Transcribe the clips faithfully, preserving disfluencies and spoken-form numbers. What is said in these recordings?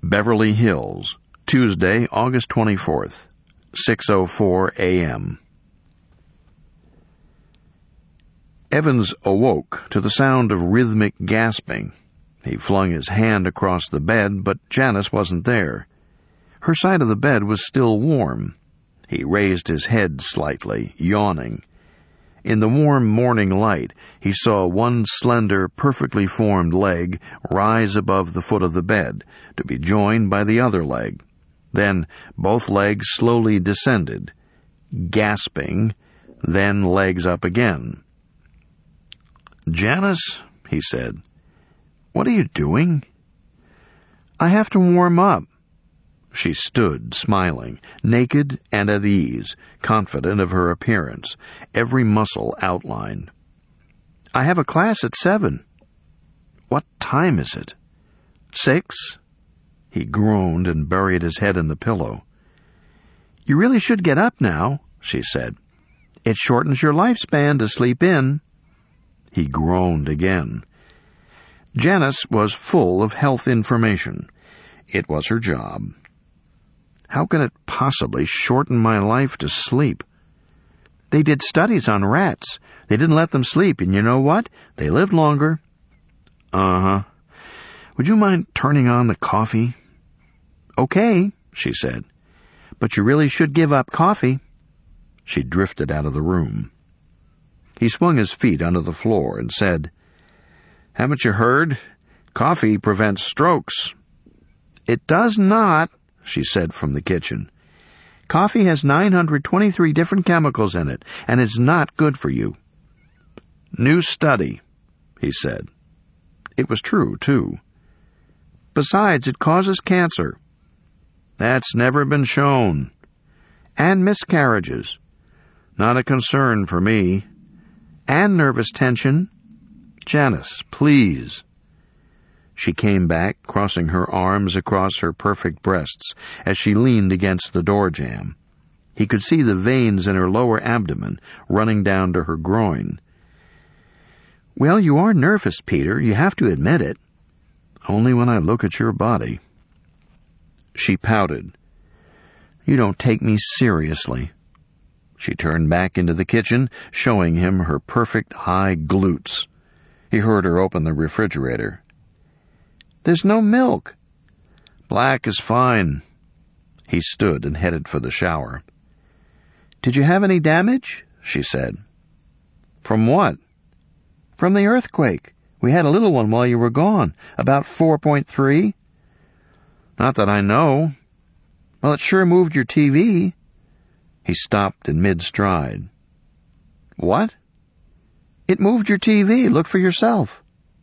Beverly Hills, Tuesday, August twenty-fourth, six oh four a.m. Evans awoke to the sound of rhythmic gasping. He flung his hand across the bed, but Janice wasn't there. Her side of the bed was still warm. He raised his head slightly, yawning. In the warm morning light, he saw one slender, perfectly formed leg rise above the foot of the bed, to be joined by the other leg. Then both legs slowly descended, gasping, then legs up again. "Janice," he said, "what are you doing?" "I have to warm up." She stood, smiling, naked and at ease, confident of her appearance, every muscle outlined. "I have a class at seven." "What time is it?" "Six." He groaned and buried his head in the pillow. "You really should get up now," she said. "It shortens your lifespan to sleep in." He groaned again. Janice was full of health information. It was her job. "How can it possibly shorten my life to sleep?" "They did studies on rats. They didn't let them sleep, and you know what? They lived longer." "Uh-huh. Would you mind turning on the coffee?" "Okay," she said. "But you really should give up coffee." She drifted out of the room. He swung his feet onto the floor and said, "Haven't you heard? Coffee prevents strokes." "It does not," she said from the kitchen. "Coffee has nine hundred twenty-three different chemicals in it, and it's not good for you." "New study," he said. It was true, too. "Besides, it causes cancer." "That's never been shown." "And miscarriages." "Not a concern for me." "And nervous tension." "Janice, please." She came back, crossing her arms across her perfect breasts as she leaned against the door jamb. He could see the veins in her lower abdomen running down to her groin. "Well, you are nervous, Peter. You have to admit it." "Only when I look at your body." She pouted. "You don't take me seriously." She turned back into the kitchen, showing him her perfect high glutes. He heard her open the refrigerator. "There's no milk." "Black is fine." He stood and headed for the shower. "Did you have any damage?" she said. "From what?" "From the earthquake. We had a little one while you were gone, about four point three. "Not that I know." "Well, it sure moved your T V." He stopped in mid-stride. "What?" "It moved your T V. Look for yourself."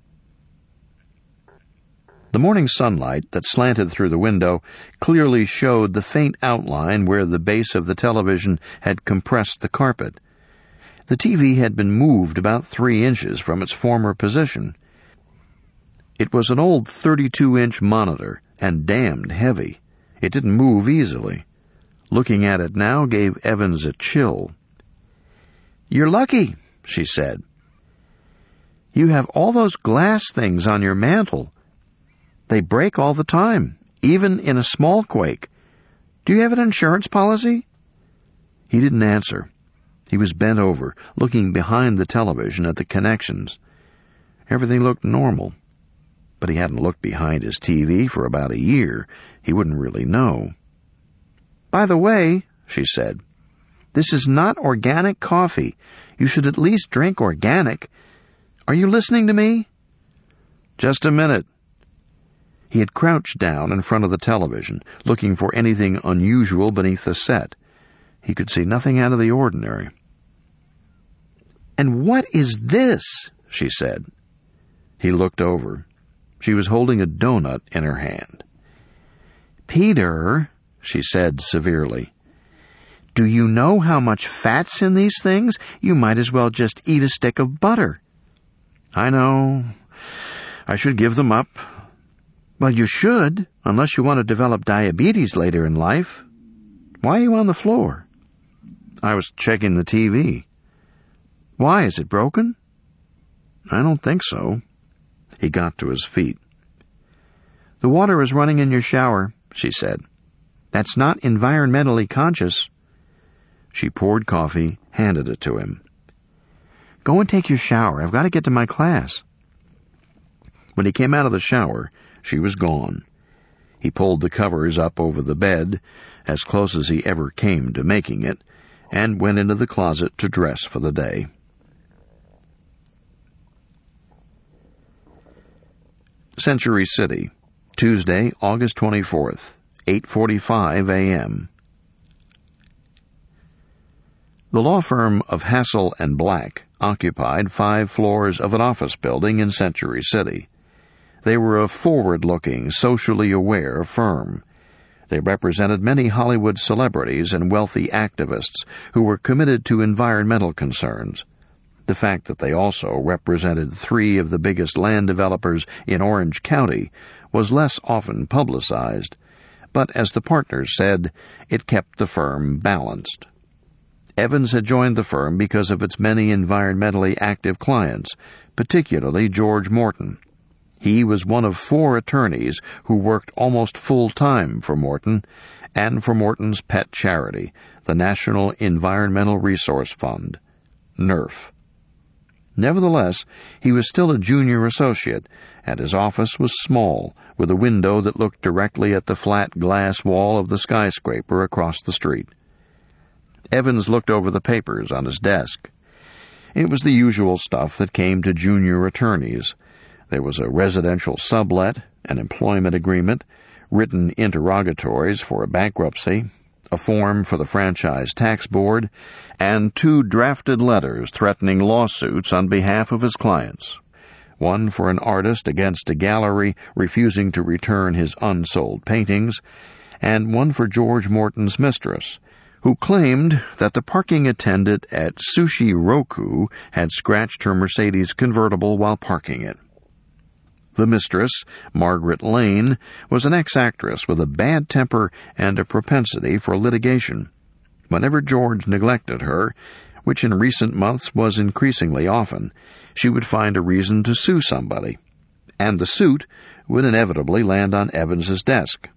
The morning sunlight that slanted through the window clearly showed the faint outline where the base of the television had compressed the carpet. The T V had been moved about three inches from its former position. It was an old thirty-two inch monitor, and damned heavy. It didn't move easily. Looking at it now gave Evans a chill. "You're lucky," she said. "You have all those glass things on your mantel. They break all the time, even in a small quake. Do you have an insurance policy?" He didn't answer. He was bent over, looking behind the television at the connections. Everything looked normal. But he hadn't looked behind his T V for about a year. He wouldn't really know. "By the way," she said, "this is not organic coffee. You should at least drink organic. Are you listening to me?" "Just a minute." He had crouched down in front of the television, looking for anything unusual beneath the set. He could see nothing out of the ordinary. "And what is this?" she said. He looked over. She was holding a donut in her hand. "Peter," she said severely, "do you know how much fat's in these things? You might as well just eat a stick of butter." "I know. I should give them up." "Well, you should, unless you want to develop diabetes later in life. Why are you on the floor?" "I was checking the T V." "Why, is it broken?" "I don't think so." He got to his feet. "The water is running in your shower," she said. "That's not environmentally conscious." She poured coffee, handed it to him. "Go and take your shower. I've got to get to my class." When he came out of the shower, she was gone. He pulled the covers up over the bed, as close as he ever came to making it, and went into the closet to dress for the day. Century City, Tuesday, August twenty-fourth, eight forty-five a.m. The law firm of Hassel and Black occupied five floors of an office building in Century City. They were a forward-looking, socially aware firm. They represented many Hollywood celebrities and wealthy activists who were committed to environmental concerns. The fact that they also represented three of the biggest land developers in Orange County was less often publicized, but as the partners said, it kept the firm balanced. Evans had joined the firm because of its many environmentally active clients, particularly George Morton. He was one of four attorneys who worked almost full-time for Morton and for Morton's pet charity, the National Environmental Resource Fund, N E R F. Nevertheless, he was still a junior associate, and his office was small, with a window that looked directly at the flat glass wall of the skyscraper across the street. Evans looked over the papers on his desk. It was the usual stuff that came to junior attorneys. There was a residential sublet, an employment agreement, written interrogatories for a bankruptcy, a form for the Franchise Tax Board, and two drafted letters threatening lawsuits on behalf of his clients. One for an artist against a gallery refusing to return his unsold paintings, and one for George Morton's mistress, who claimed that the parking attendant at Sushi Roku had scratched her Mercedes convertible while parking it. The mistress, Margaret Lane, was an ex-actress with a bad temper and a propensity for litigation. Whenever George neglected her, which in recent months was increasingly often, she would find a reason to sue somebody, and the suit would inevitably land on Evans's desk.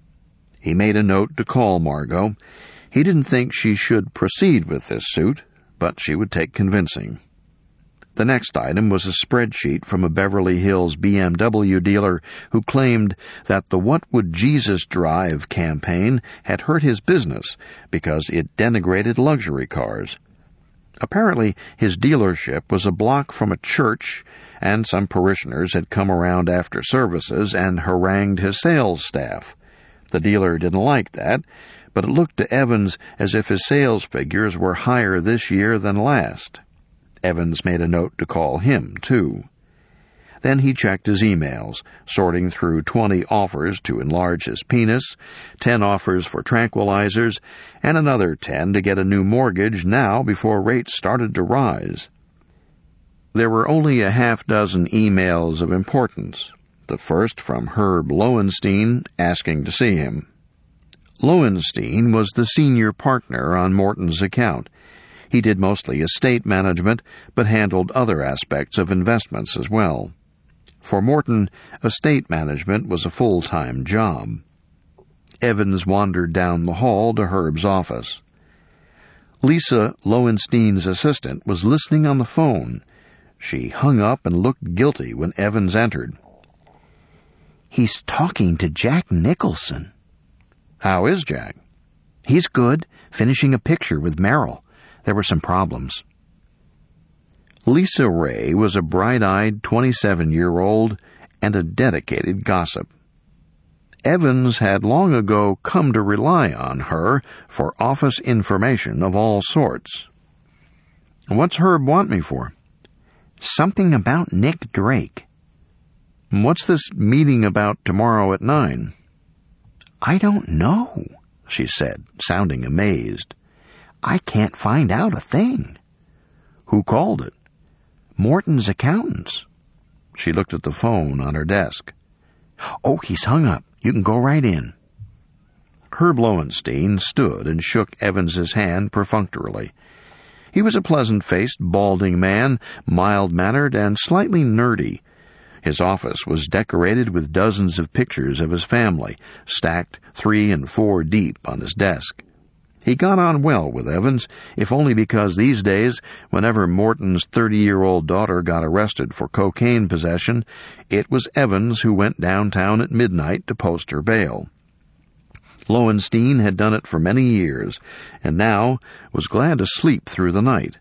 He made a note to call Margot. He didn't think she should proceed with this suit, but she would take convincing. The next item was a spreadsheet from a Beverly Hills B M W dealer who claimed that the What Would Jesus Drive campaign had hurt his business because it denigrated luxury cars. Apparently, his dealership was a block from a church, and some parishioners had come around after services and harangued his sales staff. The dealer didn't like that, but it looked to Evans as if his sales figures were higher this year than last. Evans made a note to call him, too. Then he checked his emails, sorting through twenty offers to enlarge his penis, ten offers for tranquilizers, and another ten to get a new mortgage now before rates started to rise. There were only a half dozen emails of importance, the first from Herb Lowenstein asking to see him. Lowenstein was the senior partner on Morton's account. He did mostly estate management, but handled other aspects of investments as well. For Morton, estate management was a full-time job. Evans wandered down the hall to Herb's office. Lisa, Lowenstein's assistant, was listening on the phone. She hung up and looked guilty when Evans entered. "He's talking to Jack Nicholson." "How is Jack?" "He's good, finishing a picture with Merrill. There were some problems." Lisa Ray was a bright-eyed twenty-seven-year-old and a dedicated gossip. Evans had long ago come to rely on her for office information of all sorts. "What's Herb want me for?" "Something about Nick Drake." "What's this meeting about tomorrow at nine?" "I don't know," she said, sounding amazed. "I can't find out a thing." "Who called it?" "Morton's accountants." She looked at the phone on her desk. "Oh, he's hung up. You can go right in." Herb Lowenstein stood and shook Evans's hand perfunctorily. He was a pleasant-faced, balding man, mild-mannered and slightly nerdy. His office was decorated with dozens of pictures of his family, stacked three and four deep on his desk. He got on well with Evans, if only because these days, whenever Morton's thirty-year-old daughter got arrested for cocaine possession, it was Evans who went downtown at midnight to post her bail. Lowenstein had done it for many years, and now was glad to sleep through the night.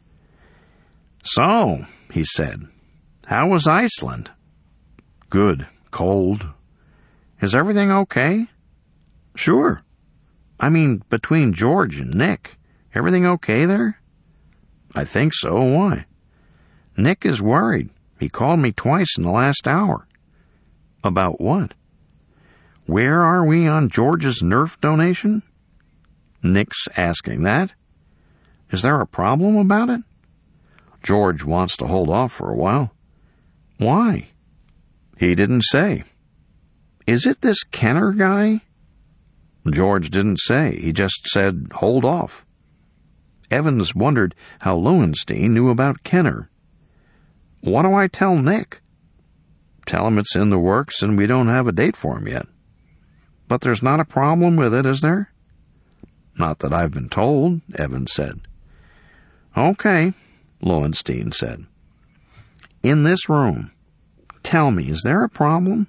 "So," he said, "how was Iceland?" "Good. Cold." "Is everything okay?" "Sure." "I mean, between George and Nick, everything okay there?" "I think so. Why?" "Nick is worried. He called me twice in the last hour." "About what?" "Where are we on George's Nerf donation?" "Nick's asking that." "Is there a problem about it?" "George wants to hold off for a while." "Why?" "He didn't say." "Is it this Kenner guy?" "George didn't say. He just said, hold off." Evans wondered how Lowenstein knew about Kenner. "What do I tell Nick?" "Tell him it's in the works and we don't have a date for him yet." "But there's not a problem with it, is there?" "Not that I've been told," Evans said. "Okay," Lowenstein said. "In this room, tell me, is there a problem?"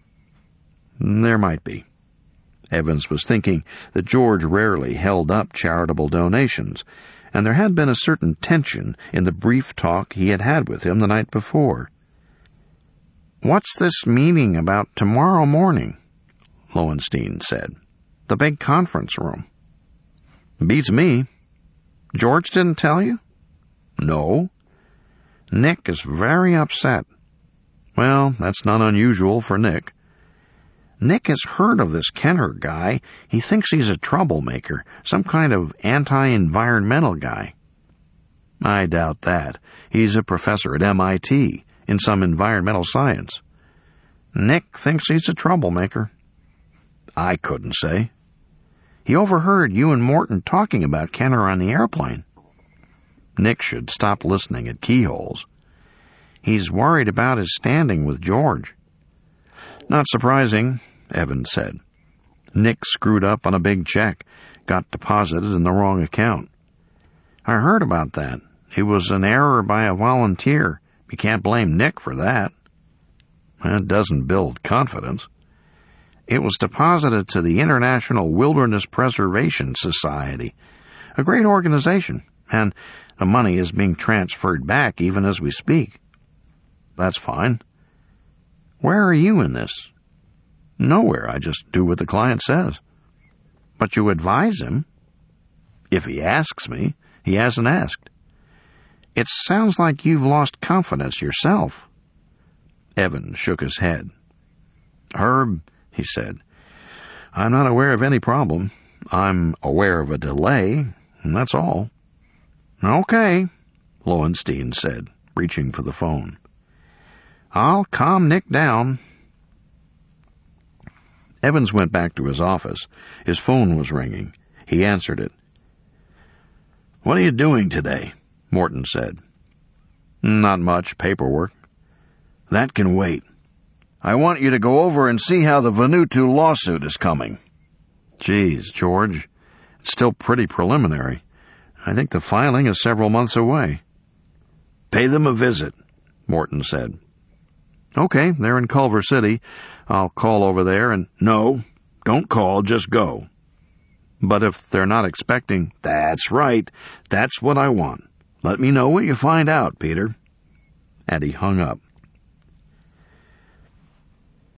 "There might be." Evans was thinking that George rarely held up charitable donations, and there had been a certain tension in the brief talk he had had with him the night before. "What's this meeting about tomorrow morning?" Lowenstein said. "The big conference room." "Beats me." "George didn't tell you?" "No." "Nick is very upset." "Well, that's not unusual for Nick." "Nick has heard of this Kenner guy. He thinks he's a troublemaker, some kind of anti-environmental guy." "I doubt that. He's a professor at M I T in some environmental science." "Nick thinks he's a troublemaker." "I couldn't say." "He overheard you and Morton talking about Kenner on the airplane." "Nick should stop listening at keyholes." "He's worried about his standing with George." "Not surprising," Evans said. "Nick screwed up on a big check, got deposited in the wrong account." "I heard about that. It was an error by a volunteer. You can't blame Nick for that." "That doesn't build confidence." "It was deposited to the International Wilderness Preservation Society, a great organization, and the money is being transferred back even as we speak." "That's fine." "Where are you in this?" "Nowhere. I just do what the client says." "But you advise him?" "If he asks me. He hasn't asked." "It sounds like you've lost confidence yourself." Evans shook his head. "Herb," he said, "I'm not aware of any problem. I'm aware of a delay, and that's all." "Okay," Lowenstein said, reaching for the phone. "I'll calm Nick down." Evans went back to his office. His phone was ringing. He answered it. "What are you doing today?" Morton said. "Not much. Paperwork." "That can wait. I want you to go over and see how the Vanuatu lawsuit is coming." "Geez, George, it's still pretty preliminary. I think the filing is several months away." "Pay them a visit," Morton said. "Okay, they're in Culver City. I'll call over there and—" "No, don't call, just go." "But if they're not expecting—" "That's right. That's what I want. Let me know what you find out, Peter." And he hung up.